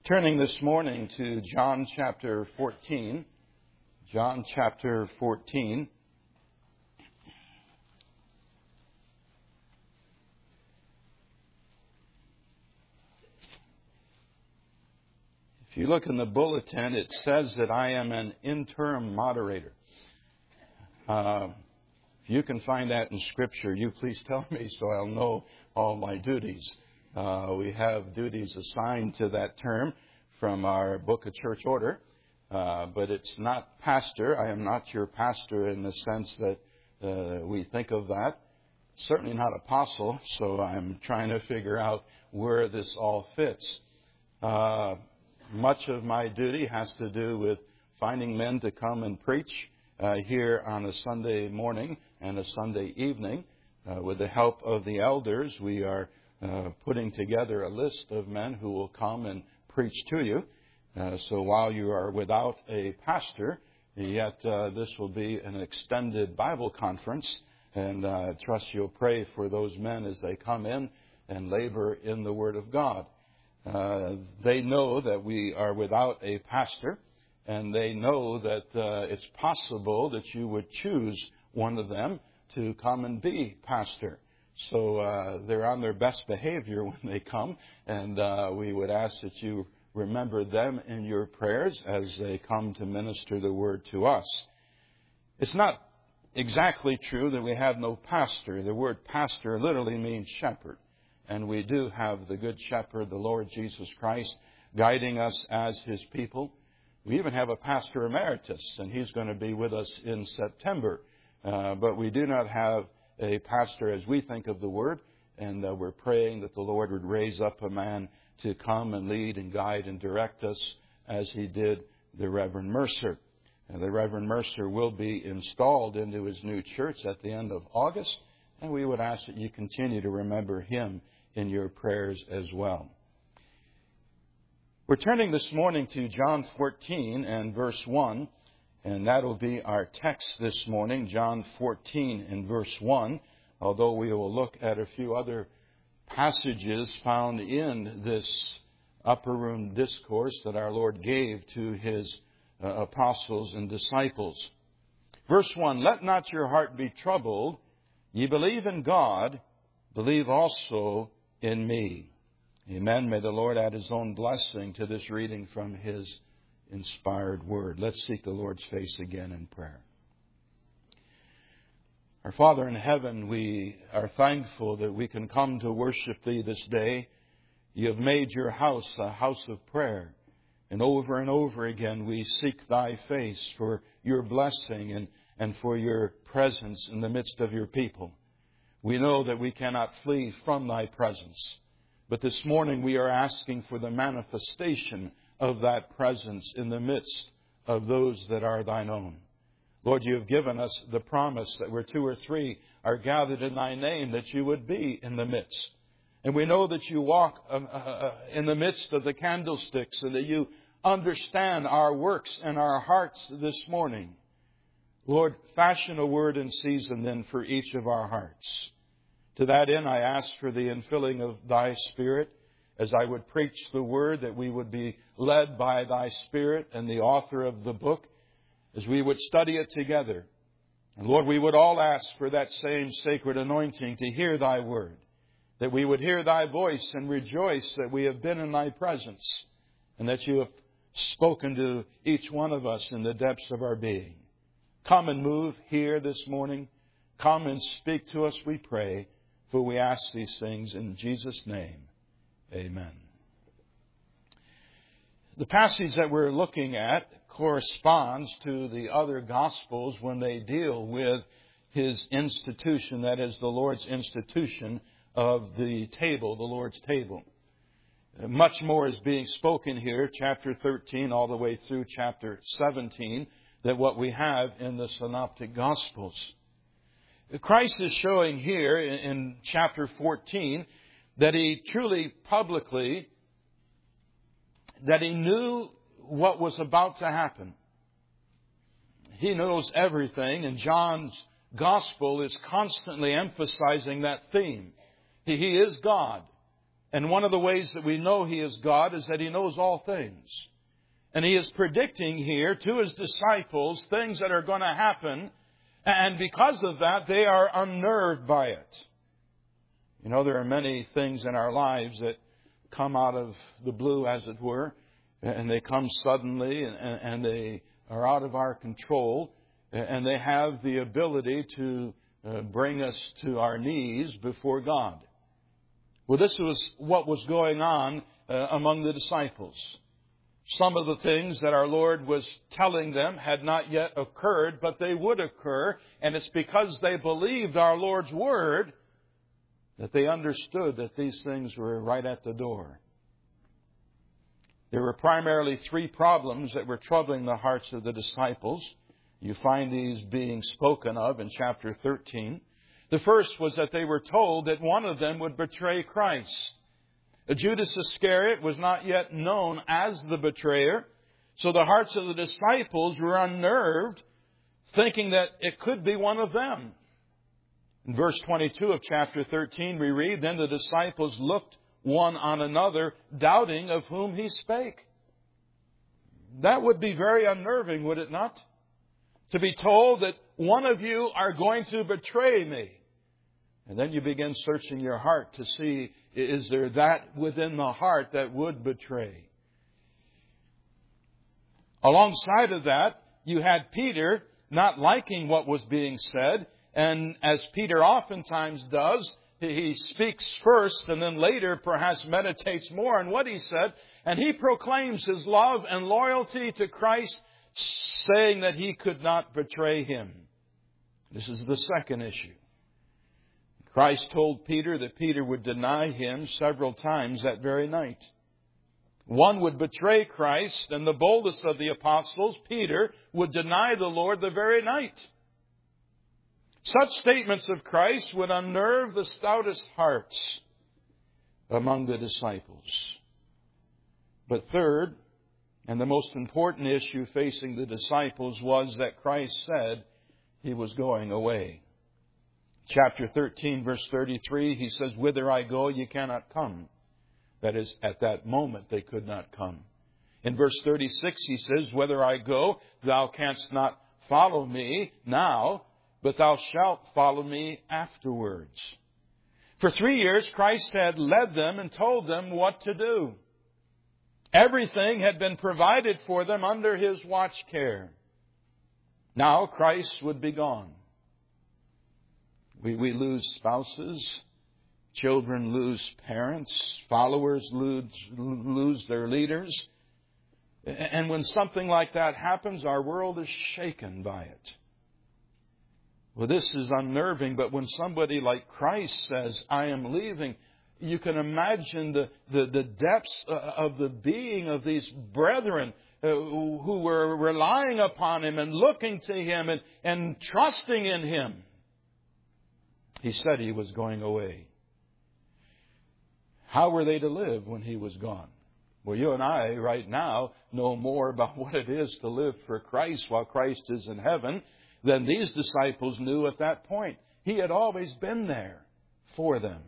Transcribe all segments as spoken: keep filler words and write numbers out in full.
Turning this morning to John chapter fourteen. John chapter fourteen. If you look in the bulletin, it says that I am an interim moderator. Uh, if you can find that in Scripture, you please tell me so I'll know all my duties. Uh, we have duties assigned to that term from our Book of Church Order, uh, but it's not pastor. I am not your pastor in the sense that uh, we think of that. Certainly not apostle, so I'm trying to figure out where this all fits. Uh, much of my duty has to do with finding men to come and preach uh, here on a Sunday morning and a Sunday evening. Uh, with the help of the elders, we are Uh, putting together a list of men who will come and preach to you. Uh, so while you are without a pastor, yet uh, this will be an extended Bible conference. And uh, I trust you'll pray for those men as they come in and labor in the Word of God. Uh, they know that we are without a pastor, and they know that uh, it's possible that you would choose one of them to come and be pastor. So uh, they're on their best behavior when they come, and uh, we would ask that you remember them in your prayers as they come to minister the Word to us. It's not exactly true that we have no pastor. The word pastor literally means shepherd, and we do have the Good Shepherd, the Lord Jesus Christ, guiding us as His people. We even have a pastor emeritus, and he's going to be with us in September, uh, but we do not have a pastor as we think of the Word, and uh, we're praying that the Lord would raise up a man to come and lead and guide and direct us as He did the Reverend Mercer. And the Reverend Mercer will be installed into his new church at the end of August, and we would ask that you continue to remember him in your prayers as well. We're turning this morning to John fourteen and verse one. And that will be our text this morning, John fourteen and verse one, although we will look at a few other passages found in this upper room discourse that our Lord gave to His uh, apostles and disciples. Verse one, "Let not your heart be troubled. Ye believe in God, believe also in me." Amen. May the Lord add His own blessing to this reading from His inspired Word. Let's seek the Lord's face again in prayer. Our Father in heaven, we are thankful that we can come to worship Thee this day. You have made your house a house of prayer. And over and over again we seek Thy face for your blessing and, and for your presence in the midst of your people. We know that we cannot flee from Thy presence. But this morning we are asking for the manifestation of that presence in the midst of those that are Thine own. Lord, You have given us the promise that where two or three are gathered in Thy name, that You would be in the midst. And we know that You walk uh, uh, in the midst of the candlesticks, and that You understand our works and our hearts this morning. Lord, fashion a word in season then for each of our hearts. To that end, I ask for the infilling of Thy Spirit, as I would preach the Word, that we would be led by Thy Spirit and the author of the book, as we would study it together. And Lord, we would all ask for that same sacred anointing to hear Thy Word, that we would hear Thy voice and rejoice that we have been in Thy presence, and that You have spoken to each one of us in the depths of our being. Come and move here this morning. Come and speak to us, we pray, for we ask these things in Jesus' name. Amen. The passage that we're looking at corresponds to the other Gospels when they deal with His institution, that is, the Lord's institution of the table, the Lord's table. Much more is being spoken here, chapter thirteen all the way through chapter seventeen, than what we have in the Synoptic Gospels. Christ is showing here in chapter fourteen that He truly publicly, that He knew what was about to happen. He knows everything, and John's Gospel is constantly emphasizing that theme. He, he is God. And one of the ways that we know He is God is that He knows all things. And He is predicting here to His disciples things that are going to happen. And because of that, they are unnerved by it. You know, there are many things in our lives that come out of the blue, as it were. And they come suddenly and, and they are out of our control. And they have the ability to uh, bring us to our knees before God. Well, this was what was going on uh, among the disciples. Some of the things that our Lord was telling them had not yet occurred, but they would occur. And it's because they believed our Lord's word that they understood that these things were right at the door. There were primarily three problems that were troubling the hearts of the disciples. You find these being spoken of in chapter thirteen. The first was that they were told that one of them would betray Christ. Judas Iscariot was not yet known as the betrayer, so the hearts of the disciples were unnerved, thinking that it could be one of them. In verse twenty-two of chapter thirteen we read, "Then the disciples looked one on another, doubting of whom He spake." That would be very unnerving, would it not? To be told that one of you are going to betray me. And then you begin searching your heart to see, is there that within the heart that would betray? Alongside of that, you had Peter not liking what was being said. And as Peter oftentimes does, he speaks first and then later perhaps meditates more on what he said. And he proclaims his love and loyalty to Christ, saying that he could not betray Him. This is the second issue. Christ told Peter that Peter would deny Him several times that very night. One would betray Christ, and the boldest of the apostles, Peter, would deny the Lord the very night. Such statements of Christ would unnerve the stoutest hearts among the disciples. But third, and the most important issue facing the disciples, was that Christ said He was going away. Chapter thirteen, verse thirty-three, He says, "Whither I go, ye cannot come." That is, at that moment they could not come. In verse thirty-six, He says, "Whither I go, thou canst not follow me now, but thou shalt follow me afterwards." For three years, Christ had led them and told them what to do. Everything had been provided for them under His watch care. Now Christ would be gone. We, we lose spouses. Children lose parents. Followers lose, lose their leaders. And when something like that happens, our world is shaken by it. Well, this is unnerving, but when somebody like Christ says, "I am leaving," you can imagine the, the, the depths of the being of these brethren who were relying upon Him and looking to Him and, and trusting in Him. He said He was going away. How were they to live when He was gone? Well, you and I right now know more about what it is to live for Christ while Christ is in heaven than these disciples knew at that point. He had always been there for them.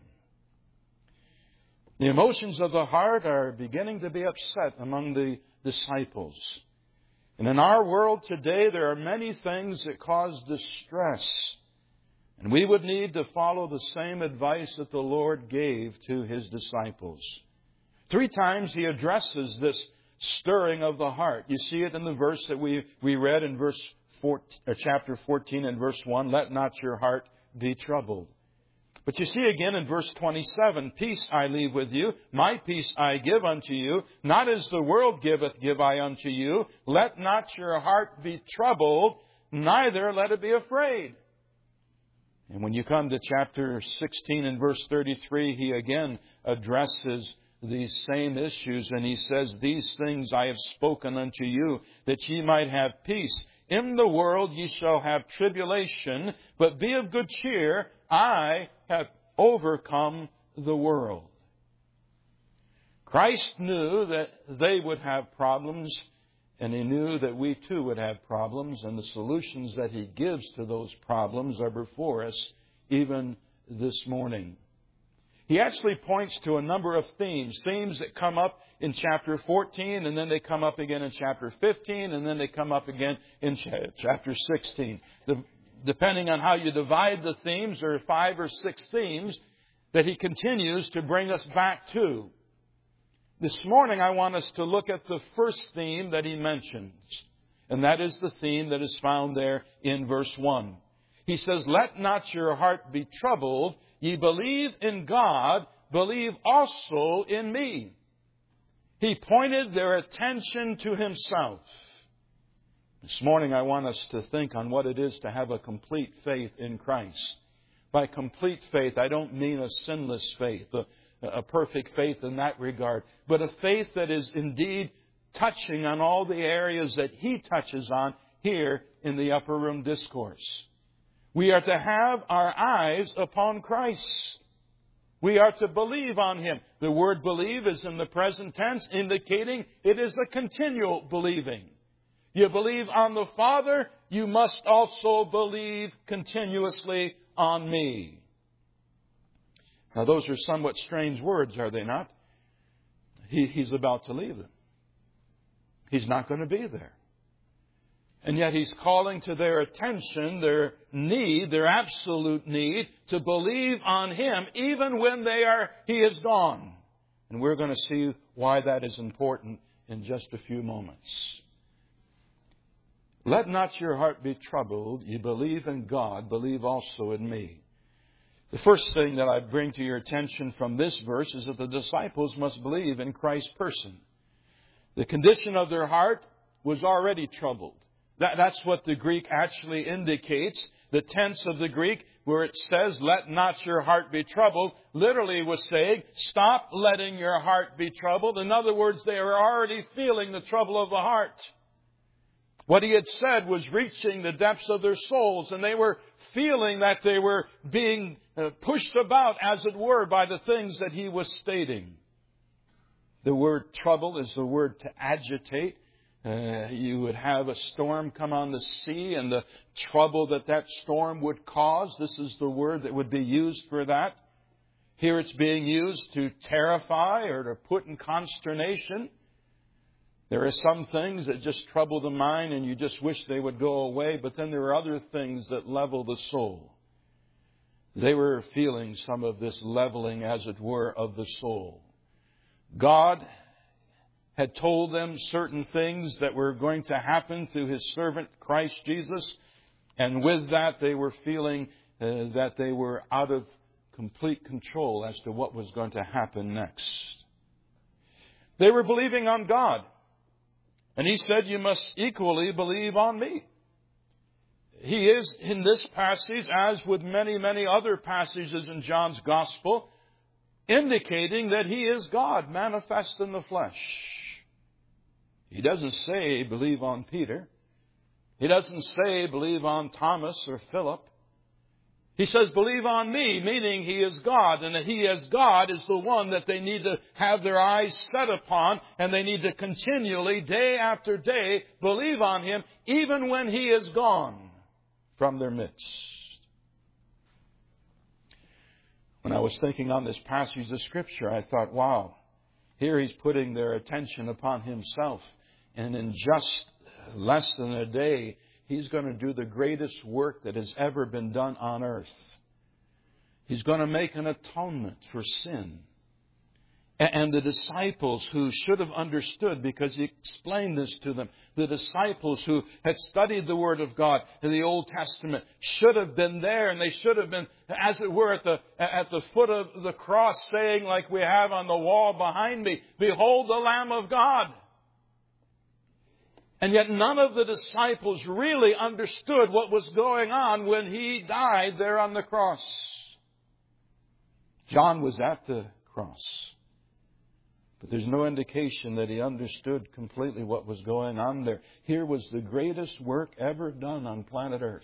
The emotions of the heart are beginning to be upset among the disciples. And in our world today, there are many things that cause distress. And we would need to follow the same advice that the Lord gave to His disciples. Three times He addresses this stirring of the heart. You see it in the verse that we, we read in verse fourteen, uh, chapter fourteen and verse one. "Let not your heart be troubled." But you see again in verse twenty-seven, "Peace I leave with you, my peace I give unto you. Not as the world giveth, give I unto you. Let not your heart be troubled, neither let it be afraid." And when you come to chapter sixteen and verse thirty-three, He again addresses these same issues. And He says, "These things I have spoken unto you, that ye might have peace. In the world ye shall have tribulation, but be of good cheer. I have overcome the world." Christ knew that they would have problems, and He knew that we too would have problems, and the solutions that He gives to those problems are before us even this morning. he actually points to a number of themes. Themes that come up in chapter fourteen, and then they come up again in chapter fifteen, and then they come up again in chapter sixteen. The, depending on how you divide the themes, there are five or six themes that he continues to bring us back to. This morning I want us to look at the first theme that he mentions. And that is the theme that is found there in verse one. He says, "Let not your heart be troubled. Ye believe in God, believe also in me." He pointed their attention to himself. This morning I want us to think on what it is to have a complete faith in Christ. By complete faith, I don't mean a sinless faith, a, a perfect faith in that regard, but a faith that is indeed touching on all the areas that he touches on here in the Upper Room Discourse. We are to have our eyes upon Christ. We are to believe on Him. The word believe is in the present tense, indicating it is a continual believing. You believe on the Father, you must also believe continuously on me. Now those are somewhat strange words, are they not? He, he's about to leave them. He's not going to be there. And yet He's calling to their attention, their need, their absolute need to believe on Him even when they are, He is gone. And we're going to see why that is important in just a few moments. "Let not your heart be troubled. You believe in God, believe also in me." The first thing that I bring to your attention from this verse is that the disciples must believe in Christ's person. The condition of their heart was already troubled. That, that's what the Greek actually indicates. The tense of the Greek, where it says, "Let not your heart be troubled," literally was saying, stop letting your heart be troubled. In other words, they were already feeling the trouble of the heart. What He had said was reaching the depths of their souls, and they were feeling that they were being pushed about, as it were, by the things that He was stating. The word trouble is the word to agitate. Uh, you would have a storm come on the sea, and the trouble that that storm would cause. This is the word that would be used for that. Here it's being used to terrify or to put in consternation. There are some things that just trouble the mind and you just wish they would go away, but then there are other things that level the soul. They were feeling some of this leveling, as it were, of the soul. God had told them certain things that were going to happen through His servant Christ Jesus. And with that, they were feeling uh, that they were out of complete control as to what was going to happen next. They were believing on God. And He said, "You must equally believe on me." He is, in this passage, as with many, many other passages in John's Gospel, indicating that He is God manifest in the flesh. He doesn't say, "Believe on Peter." He doesn't say, "Believe on Thomas or Philip." He says, "Believe on me," meaning He is God, and that He as God is the one that they need to have their eyes set upon, and they need to continually, day after day, believe on Him, even when He is gone from their midst. When I was thinking on this passage of Scripture, I thought, wow, here He's putting their attention upon Himself, and in just less than a day, He's going to do the greatest work that has ever been done on earth. He's going to make an atonement for sin. And the disciples who should have understood, because He explained this to them, the disciples who had studied the Word of God in the Old Testament should have been there, and they should have been, as it were, at the, at the foot of the cross, saying, like we have on the wall behind me, "Behold the Lamb of God." And yet none of the disciples really understood what was going on when He died there on the cross. John was at the cross, but there's no indication that he understood completely what was going on there. Here was the greatest work ever done on planet Earth.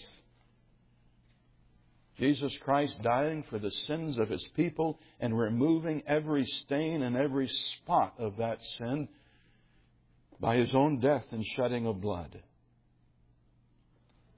Jesus Christ dying for the sins of His people and removing every stain and every spot of that sin by His own death and shedding of blood.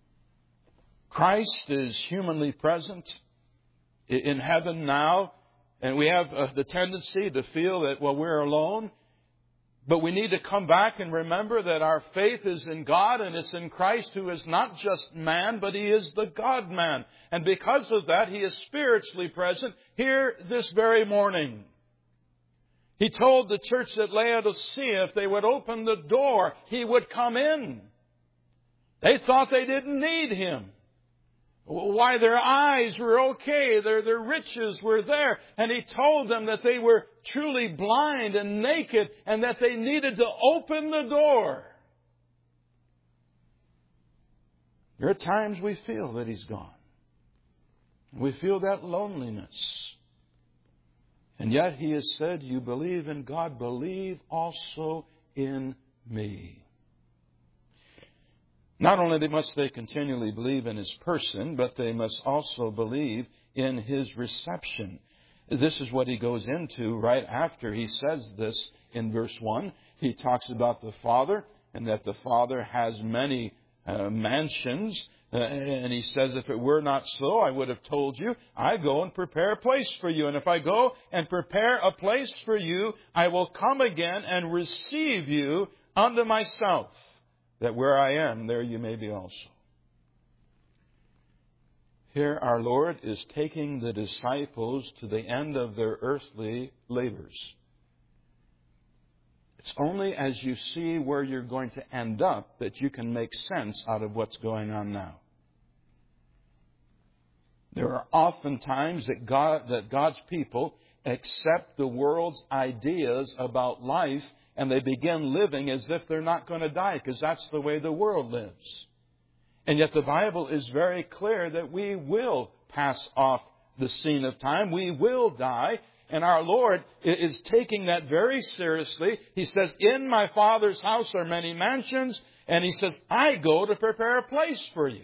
Christ is humanly present in heaven now, And we have uh, the tendency to feel that, well, we're alone. But we need to come back and remember that our faith is in God, and it's in Christ, who is not just man, but He is the God-man. And because of that, He is spiritually present here this very morning. He told the church at Laodicea if they would open the door, He would come in. They thought they didn't need Him. Why, their eyes were okay, their, their riches were there. And He told them that they were truly blind and naked and that they needed to open the door. There are times we feel that He's gone. We feel that loneliness. And yet He has said, you believe in God, believe also in me. Not only must they continually believe in His person, but they must also believe in His reception. This is what he goes into right after he says this in verse one. He talks about the Father and that the Father has many uh, mansions. Uh, and he says, if it were not so, I would have told you, I go and prepare a place for you. And if I go and prepare a place for you, I will come again and receive you unto myself, that where I am, there you may be also. Here our Lord is taking the disciples to the end of their earthly labors. It's only as you see where you're going to end up that you can make sense out of what's going on now. There are often times that God, that God's people accept the world's ideas about life and they begin living as if they're not going to die, because that's the way the world lives. And yet the Bible is very clear that we will pass off the scene of time. We will die. And our Lord is taking that very seriously. He says, in my Father's house are many mansions. And He says, I go to prepare a place for you.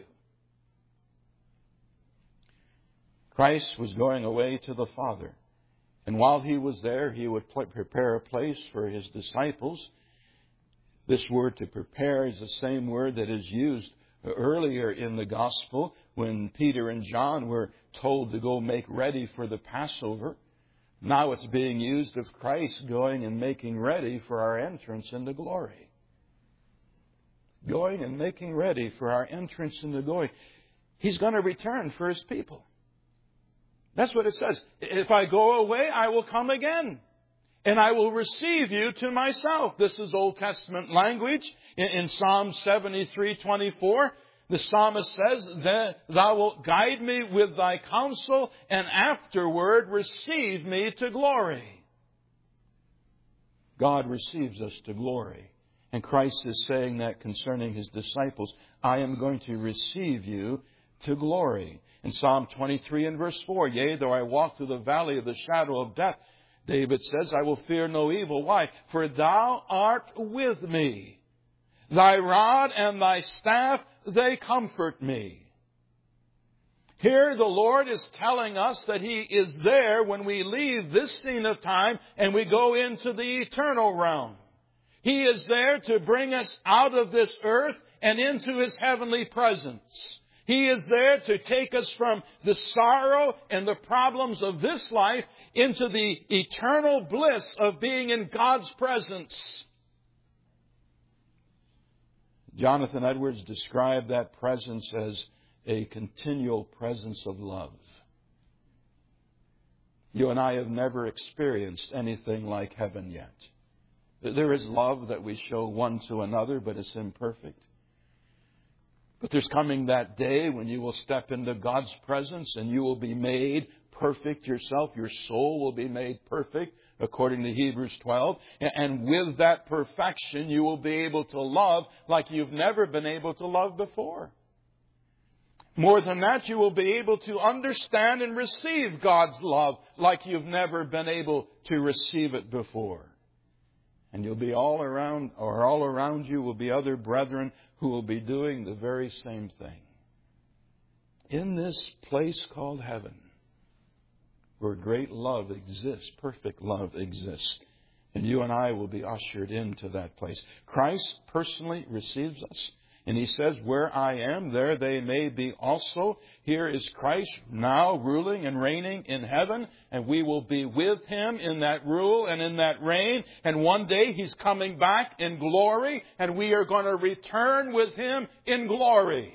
Christ was going away to the Father. And while He was there, He would prepare a place for His disciples. This word to prepare is the same word that is used earlier in the Gospel when Peter and John were told to go make ready for the Passover. Now it's being used of Christ going and making ready for our entrance into glory. Going and making ready for our entrance into glory. He's going to return for His people. That's what it says. If I go away, I will come again. And I will receive you to myself. This is Old Testament language. In, in Psalm seventy-three twenty-four, the psalmist says, Thou wilt guide me with Thy counsel, and afterward receive me to glory. God receives us to glory. And Christ is saying that concerning His disciples. I am going to receive you to glory. In Psalm twenty-three and verse four, Yea, though I walk through the valley of the shadow of death, David says, I will fear no evil. Why? For Thou art with me. Thy rod and Thy staff, they comfort me. Here the Lord is telling us that He is there when we leave this scene of time and we go into the eternal realm. He is there to bring us out of this earth and into His heavenly presence. He is there to take us from the sorrow and the problems of this life into the eternal bliss of being in God's presence. Jonathan Edwards described that presence as a continual presence of love. You and I have never experienced anything like heaven yet. There is love that we show one to another, but it's imperfect. But there's coming that day when you will step into God's presence and you will be made perfect yourself. Your soul will be made perfect, according to Hebrews twelve. And with that perfection, you will be able to love like you've never been able to love before. More than that, you will be able to understand and receive God's love like you've never been able to receive it before. And you'll be all around, or all around you will be other brethren who will be doing the very same thing. In this place called heaven, where great love exists, perfect love exists, and you and I will be ushered into that place. Christ personally receives us. And He says, where I am, there they may be also. Here is Christ now ruling and reigning in heaven, and we will be with Him in that rule and in that reign. And one day He's coming back in glory, and we are going to return with Him in glory.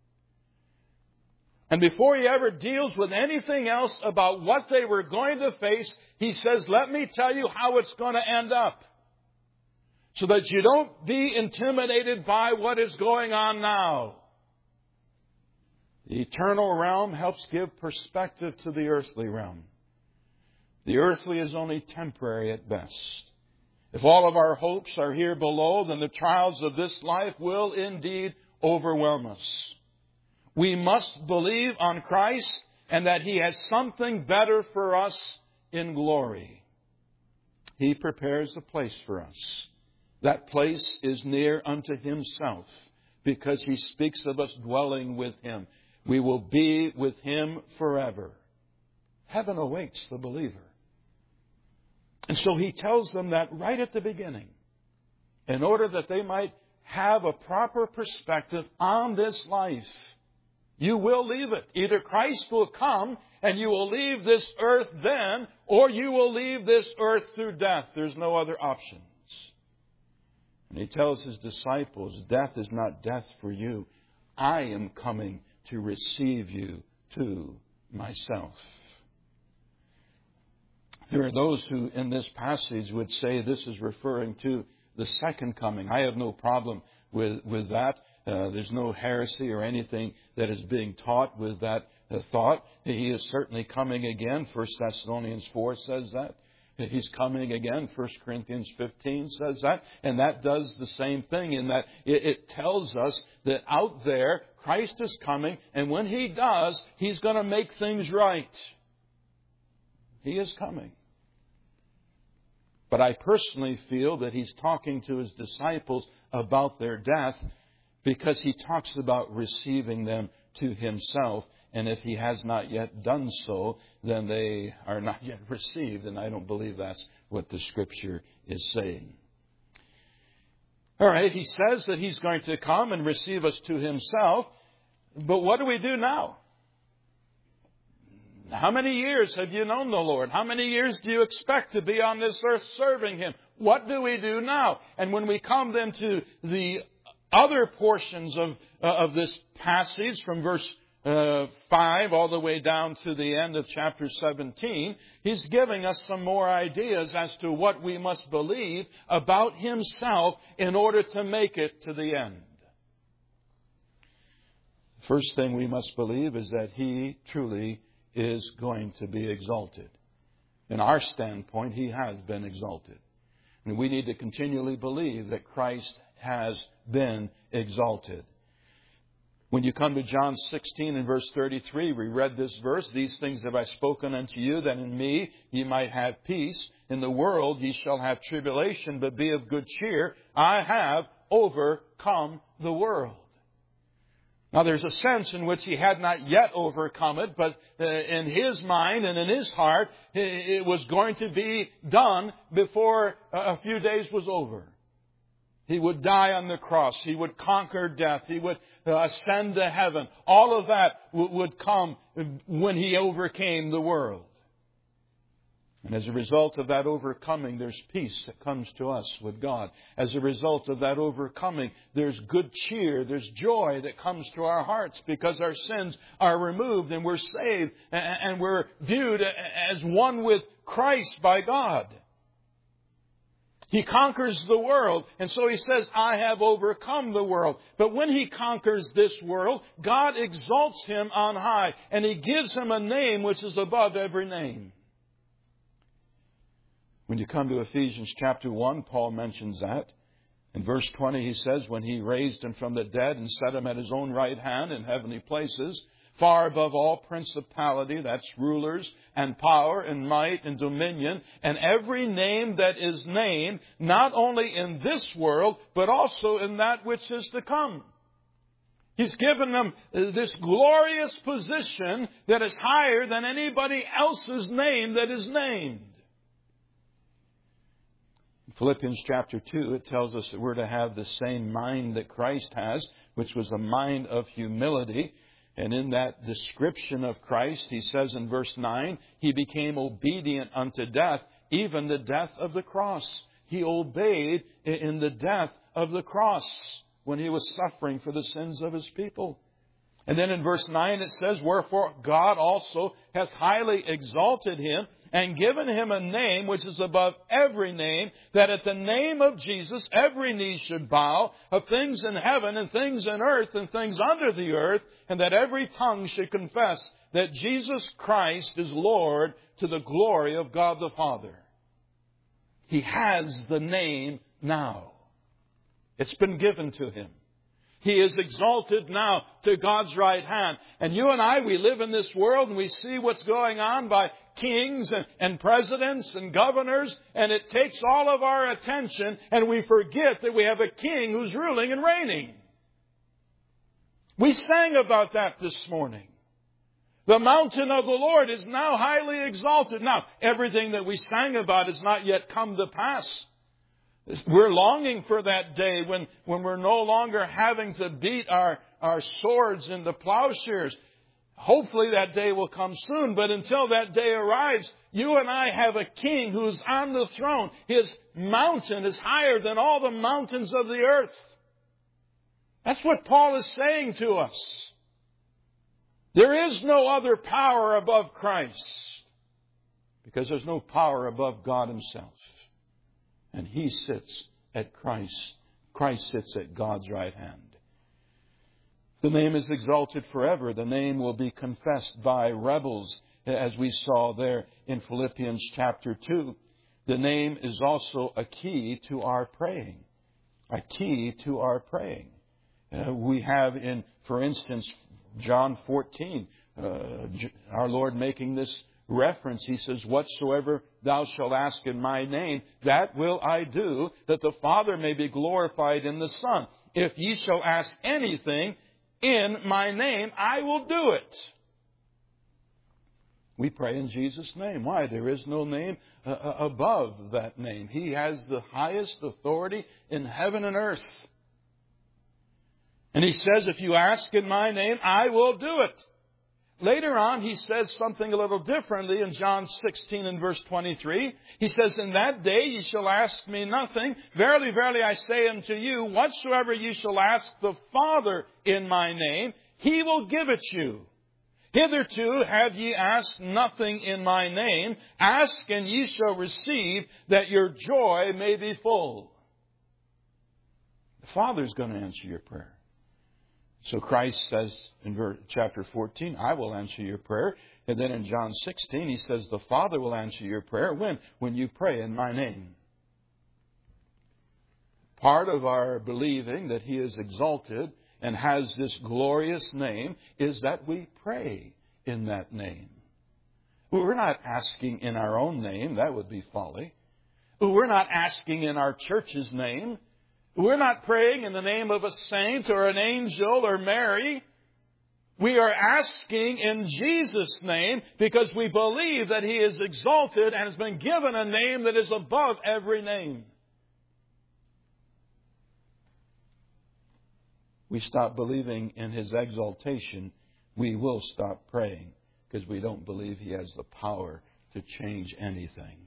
And before He ever deals with anything else about what they were going to face, He says, let me tell you how it's going to end up, so that you don't be intimidated by what is going on now. The eternal realm helps give perspective to the earthly realm. The earthly is only temporary at best. If all of our hopes are here below, then the trials of this life will indeed overwhelm us. We must believe on Christ and that He has something better for us in glory. He prepares a place for us. That place is near unto Himself, because He speaks of us dwelling with Him. We will be with Him forever. Heaven awaits the believer. And so He tells them that right at the beginning, in order that they might have a proper perspective on this life. You will leave it. Either Christ will come and you will leave this earth then, or you will leave this earth through death. There's no other options. And He tells His disciples, death is not death for you. I am coming to receive you to myself. There are those who in this passage would say this is referring to the second coming. I have no problem with, with that. Uh, there's no heresy or anything that is being taught with that uh, thought. He is certainly coming again. First Thessalonians four says that. He's coming again. First Corinthians fifteen says that. And that does the same thing in that it, it tells us that out there, Christ is coming. And when He does, He's going to make things right. He is coming. But I personally feel that He's talking to His disciples about their death, because He talks about receiving them to Himself. And if He has not yet done so, then they are not yet received. And I don't believe that's what the Scripture is saying. All right, He says that He's going to come and receive us to Himself. But what do we do now? How many years have you known the Lord? How many years do you expect to be on this earth serving Him? What do we do now? And when we come then to the other portions of, uh, of this passage from verse uh, five all the way down to the end of chapter seventeen, He's giving us some more ideas as to what we must believe about Himself in order to make it to the end. First thing we must believe is that He truly is going to be exalted. In our standpoint, He has been exalted. And we need to continually believe that Christ has been exalted. When you come to John sixteen and verse thirty-three, we read this verse, these things have I spoken unto you, that in me ye might have peace. In the world ye shall have tribulation, but be of good cheer. I have overcome the world. Now there's a sense in which He had not yet overcome it, but uh, in His mind and in His heart, it was going to be done before a few days was over. He would die on the cross. He would conquer death. He would uh, ascend to heaven. All of that w- would come when He overcame the world. And as a result of that overcoming, there's peace that comes to us with God. As a result of that overcoming, there's good cheer, there's joy that comes to our hearts because our sins are removed and we're saved and we're viewed as one with Christ by God. He conquers the world, and so He says, I have overcome the world. But when He conquers this world, God exalts Him on high, and He gives Him a name which is above every name. When you come to Ephesians chapter one, Paul mentions that. In verse twenty, he says, when He raised Him from the dead and set Him at His own right hand in heavenly places, far above all principality, that's rulers, and power, and might, and dominion, and every name that is named, not only in this world, but also in that which is to come. He's given them this glorious position that is higher than anybody else's name that is named. Philippians chapter two, it tells us that we're to have the same mind that Christ has, which was a mind of humility. And in that description of Christ, he says in verse nine, He became obedient unto death, even the death of the cross. He obeyed in the death of the cross when He was suffering for the sins of His people. And then in verse nine it says, Wherefore God also hath highly exalted Him, and given Him a name which is above every name, that at the name of Jesus every knee should bow, of things in heaven and things in earth and things under the earth, and that every tongue should confess that Jesus Christ is Lord, to the glory of God the Father. He has the name now. It's been given to Him. He is exalted now to God's right hand. And you and I, we live in this world and we see what's going on by kings and, and presidents and governors, and it takes all of our attention, and we forget that we have a king who's ruling and reigning. We sang about that this morning. The mountain of the Lord is now highly exalted. Now, everything that we sang about has not yet come to pass. We're longing for that day when, when we're no longer having to beat our, our swords into plowshares. Hopefully that day will come soon. But until that day arrives, you and I have a king who's on the throne. His mountain is higher than all the mountains of the earth. That's what Paul is saying to us. There is no other power above Christ, because there's no power above God Himself. And He sits at Christ. Christ sits at God's right hand. The name is exalted forever. The name will be confessed by rebels, as we saw there in Philippians chapter two. The name is also a key to our praying. A key to our praying. Uh, we have in, for instance, John fourteen, uh, our Lord making this reference. He says, Whatsoever thou shalt ask in my name, that will I do, that the Father may be glorified in the Son. If ye shall ask anything in my name, I will do it. We pray in Jesus' name. Why? There is no name uh, above that name. He has the highest authority in heaven and earth. And He says, if you ask in my name, I will do it. Later on, He says something a little differently in John sixteen and verse twenty-three. He says, In that day ye shall ask me nothing. Verily, verily, I say unto you, whatsoever ye shall ask the Father in my name, He will give it you. Hitherto have ye asked nothing in my name. Ask, and ye shall receive, that your joy may be full. The Father's going to answer your prayer. So Christ says in chapter fourteen, I will answer your prayer. And then in John sixteen, He says, the Father will answer your prayer. When? When you pray in my name. Part of our believing that He is exalted and has this glorious name is that we pray in that name. We're not asking in our own name. That would be folly. We're not asking in our church's name. We're not praying in the name of a saint or an angel or Mary. We are asking in Jesus' name because we believe that He is exalted and has been given a name that is above every name. We stop believing in His exaltation, we will stop praying because we don't believe He has the power to change anything.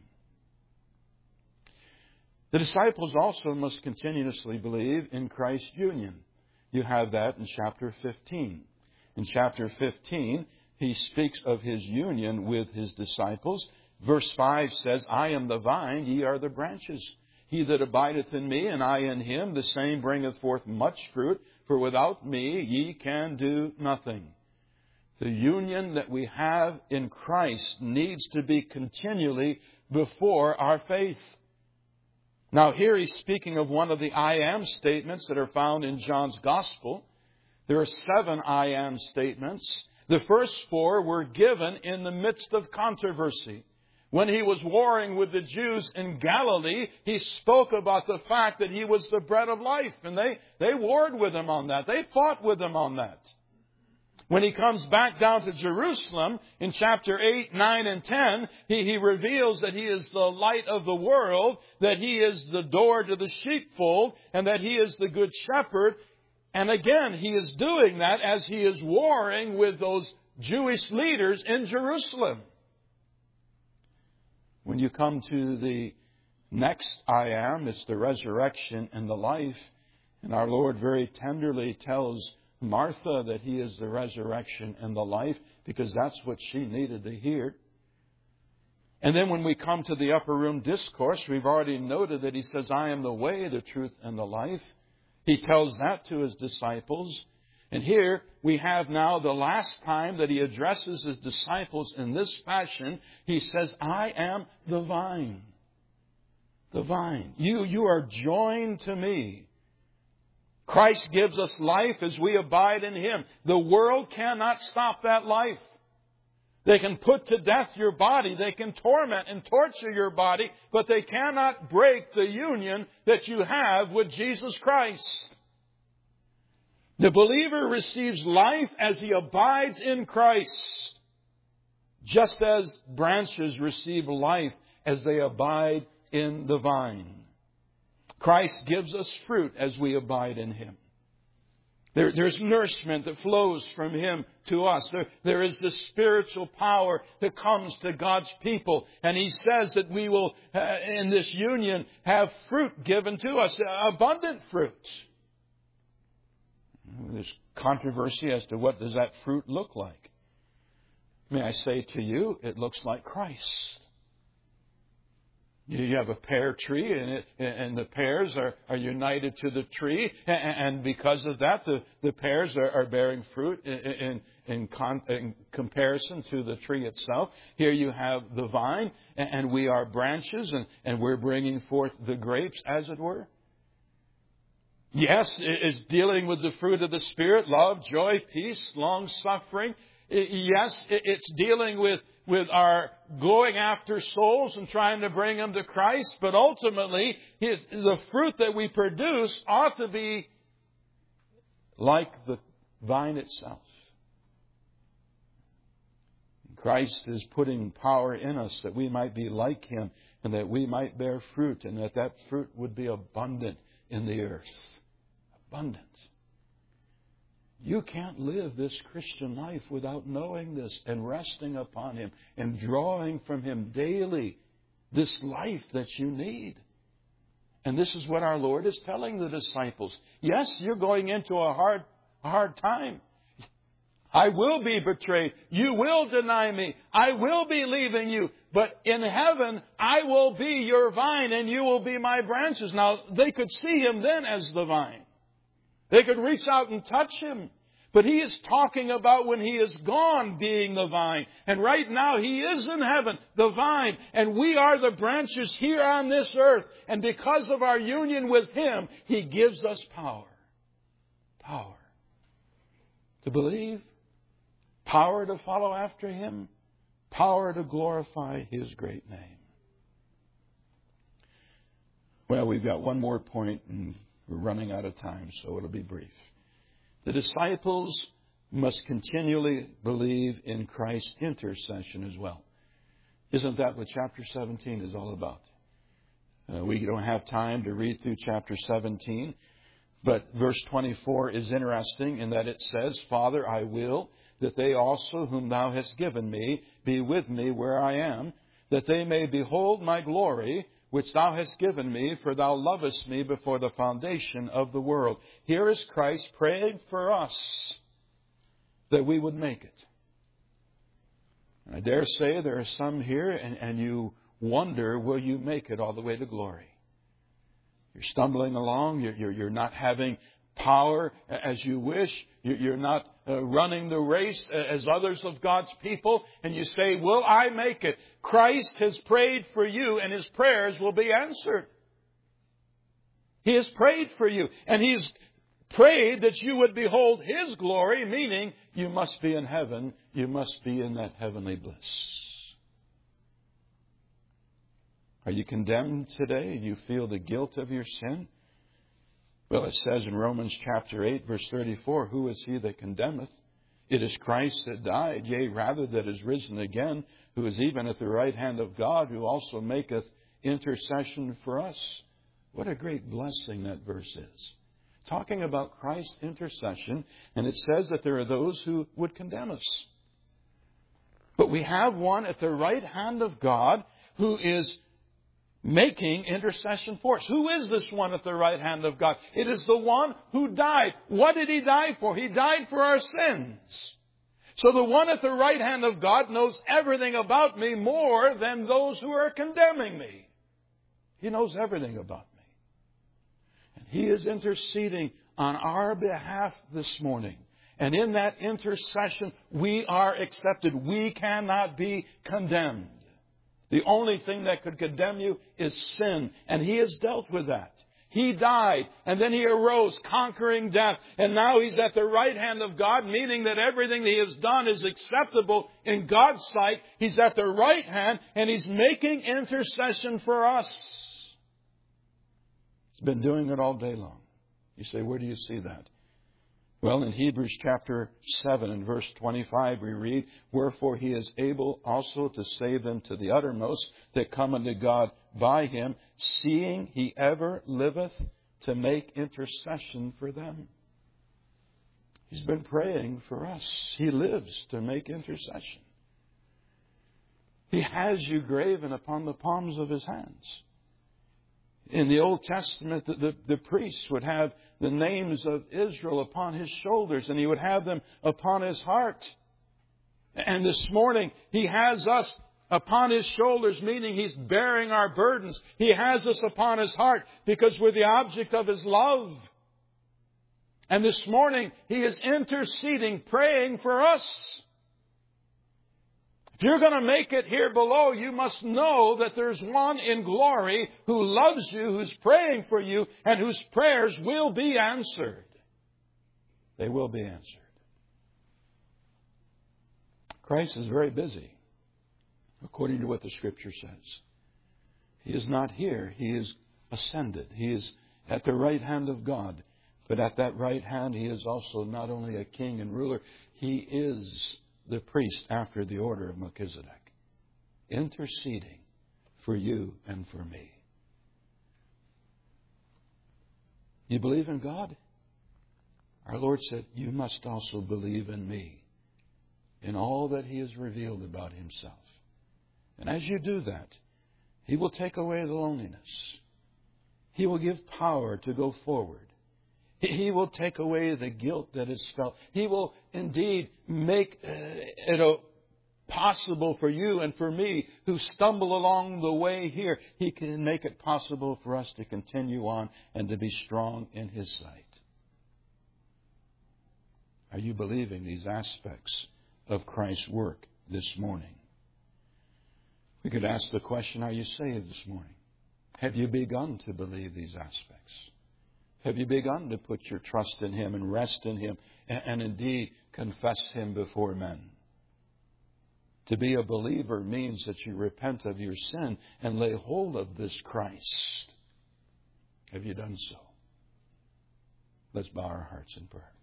The disciples also must continuously believe in Christ's union. You have that in chapter fifteen. In chapter fifteen, He speaks of His union with His disciples. Verse five says, I am the vine, ye are the branches. He that abideth in me, and I in him, the same bringeth forth much fruit. For without me ye can do nothing. The union that we have in Christ needs to be continually before our faith. Now here He's speaking of one of the I am statements that are found in John's Gospel. There are seven I am statements. The first four were given in the midst of controversy. When He was warring with the Jews in Galilee, He spoke about the fact that He was the bread of life. And they, they warred with Him on that. They fought with Him on that. When He comes back down to Jerusalem in chapter eight, nine, and ten, he, he reveals that He is the light of the world, that He is the door to the sheepfold, and that He is the good shepherd. And again, He is doing that as He is warring with those Jewish leaders in Jerusalem. When you come to the next I am, it's the resurrection and the life. And our Lord very tenderly tells Martha that He is the resurrection and the life, because that's what she needed to hear. And then when we come to the upper room discourse, we've already noted that He says, I am the way, the truth, and the life. He tells that to His disciples. And here we have now the last time that He addresses His disciples in this fashion. He says, I am the vine. The vine. You, you are joined to me. Christ gives us life as we abide in Him. The world cannot stop that life. They can put to death your body. They can torment and torture your body. But they cannot break the union that you have with Jesus Christ. The believer receives life as he abides in Christ, just as branches receive life as they abide in the vine. Christ gives us fruit as we abide in Him. There, there's nourishment that flows from Him to us. There, there is this spiritual power that comes to God's people. And He says that we will, uh, in this union, have fruit given to us, uh, abundant fruit. There's controversy as to what does that fruit look like. May I say to you, it looks like Christ. You have a pear tree, and, it, and the pears are, are united to the tree. And, and because of that, the, the pears are, are bearing fruit in, in, in, con, in comparison to the tree itself. Here you have the vine, and, and we are branches, and, and we're bringing forth the grapes, as it were. Yes, it's dealing with the fruit of the Spirit, love, joy, peace, long-suffering. Yes, it's dealing with, with our going after souls and trying to bring them to Christ. But ultimately, his, the fruit that we produce ought to be like the vine itself. Christ is putting power in us that we might be like Him and that we might bear fruit, and that that fruit would be abundant in the earth. Abundant. You can't live this Christian life without knowing this and resting upon Him and drawing from Him daily this life that you need. And this is what our Lord is telling the disciples. Yes, you're going into a hard, hard time. I will be betrayed. You will deny me. I will be leaving you. But in heaven, I will be your vine and you will be my branches. Now, they could see Him then as the vine. They could reach out and touch Him. But He is talking about when He is gone being the vine. And right now He is in heaven, the vine. And we are the branches here on this earth. And because of our union with Him, He gives us power. Power. To believe. Power to follow after Him. Power to glorify His great name. Well, we've got one more point and we're running out of time, so it'll be brief. The disciples must continually believe in Christ's intercession as well. Isn't that what chapter seventeen is all about? Uh, we don't have time to read through chapter seventeen, but verse twenty-four is interesting in that it says, Father, I will that they also whom Thou hast given me be with me where I am, that they may behold my glory, which Thou hast given me, for Thou lovest me before the foundation of the world. Here is Christ praying for us that we would make it. And I dare say there are some here and, and you wonder, will you make it all the way to glory? You're stumbling along. You're, you're, you're not having power as you wish. You're not uh, running the race as others of God's people. And you say, will I make it? Christ has prayed for you and His prayers will be answered. He has prayed for you. And He's prayed that you would behold His glory, meaning you must be in heaven. You must be in that heavenly bliss. Are you condemned today and you feel the guilt of your sin? Well, it says in Romans chapter eight, verse thirty-four, who is he that condemneth? It is Christ that died, yea, rather that is risen again, who is even at the right hand of God, who also maketh intercession for us. What a great blessing that verse is. Talking about Christ's intercession, and it says that there are those who would condemn us. But we have one at the right hand of God who is making intercession for us. Who is this one at the right hand of God? It is the one who died. What did He die for? He died for our sins. So the one at the right hand of God knows everything about me more than those who are condemning me. He knows everything about me. And He is interceding on our behalf this morning. And in that intercession, we are accepted. We cannot be condemned. The only thing that could condemn you is sin. And He has dealt with that. He died, and then He arose, conquering death. And now He's at the right hand of God, meaning that everything that He has done is acceptable in God's sight. He's at the right hand, and He's making intercession for us. He's been doing it all day long. You say, where do you see that? Well, in Hebrews chapter seven and verse twenty-five we read, wherefore He is able also to save them to the uttermost that come unto God by Him, seeing He ever liveth to make intercession for them. He's been praying for us. He lives to make intercession. He has you graven upon the palms of His hands. In the Old Testament, the, the, the priest would have the names of Israel upon his shoulders, and he would have them upon his heart. And this morning, He has us upon His shoulders, meaning He's bearing our burdens. He has us upon His heart because we're the object of His love. And this morning, He is interceding, praying for us. If you're going to make it here below, you must know that there's one in glory who loves you, who's praying for you, and whose prayers will be answered. They will be answered. Christ is very busy, according to what the Scripture says. He is not here. He is ascended. He is at the right hand of God. But at that right hand, He is also not only a king and ruler, He is the priest after the order of Melchizedek, interceding for you and for me. You believe in God? Our Lord said, you must also believe in me, in all that He has revealed about Himself. And as you do that, He will take away the loneliness. He will give power to go forward. He will take away the guilt that is felt. He will indeed make it possible for you and for me who stumble along the way here. He can make it possible for us to continue on and to be strong in His sight. Are you believing these aspects of Christ's work this morning? We could ask the question, are you saved this morning? Have you begun to believe these aspects? Have you begun to put your trust in Him and rest in Him and, and indeed confess Him before men? To be a believer means that you repent of your sin and lay hold of this Christ. Have you done so? Let's bow our hearts in prayer.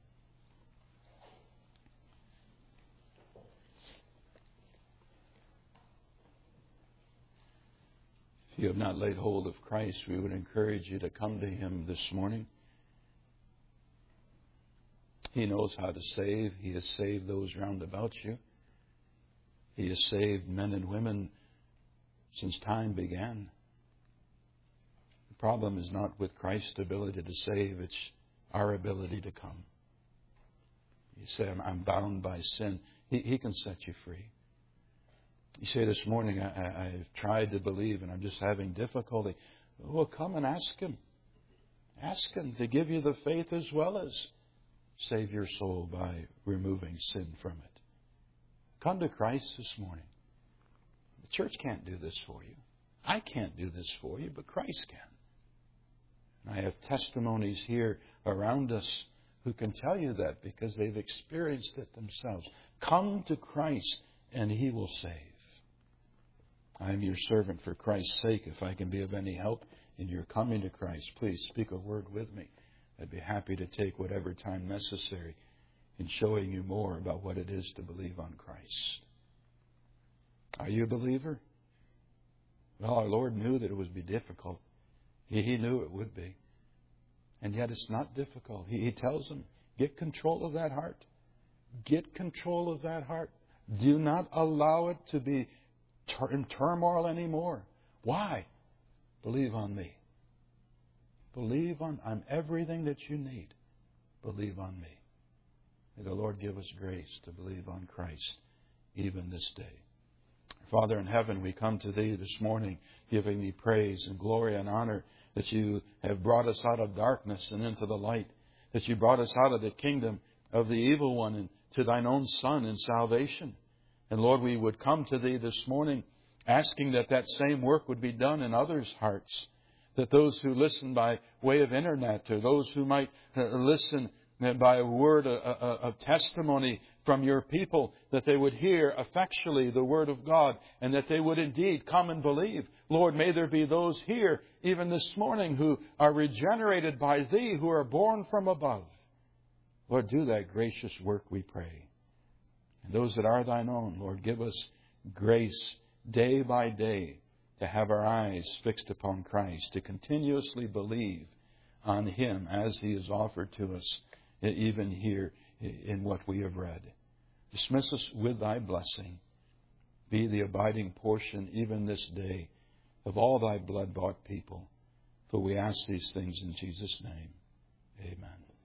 If you have not laid hold of Christ, we would encourage you to come to Him this morning. He knows how to save. He has saved those round about you. He has saved men and women since time began. The problem is not with Christ's ability to save, it's our ability to come. You say, I'm, I'm bound by sin. He, he can set you free. You say this morning, I, I, I've tried to believe and I'm just having difficulty. Well, come and ask Him. Ask Him to give you the faith as well as save your soul by removing sin from it. Come to Christ this morning. The church can't do this for you. I can't do this for you, but Christ can. And I have testimonies here around us who can tell you that because they've experienced it themselves. Come to Christ and He will save. I am your servant for Christ's sake. If I can be of any help in your coming to Christ, please speak a word with me. I'd be happy to take whatever time necessary in showing you more about what it is to believe on Christ. Are you a believer? Well, our Lord knew that it would be difficult. He, he knew it would be. And yet it's not difficult. He, he tells them, get control of that heart. Get control of that heart. Do not allow it to be tur- in turmoil anymore. Why? Believe on me. Believe on, I'm everything that you need. Believe on me. May the Lord give us grace to believe on Christ even this day. Father in heaven, we come to Thee this morning giving Thee praise and glory and honor that You have brought us out of darkness and into the light, that You brought us out of the kingdom of the evil one and to Thine own Son in salvation. And Lord, we would come to Thee this morning asking that that same work would be done in others' hearts, that those who listen by way of internet or those who might listen by a word of testimony from Your people, that they would hear effectually the Word of God and that they would indeed come and believe. Lord, may there be those here even this morning who are regenerated by Thee, who are born from above. Lord, do that gracious work, we pray. And those that are Thine own, Lord, give us grace day by day to have our eyes fixed upon Christ, to continuously believe on Him as He is offered to us, even here in what we have read. Dismiss us with Thy blessing. Be the abiding portion even this day of all Thy blood-bought people. For we ask these things in Jesus' name. Amen.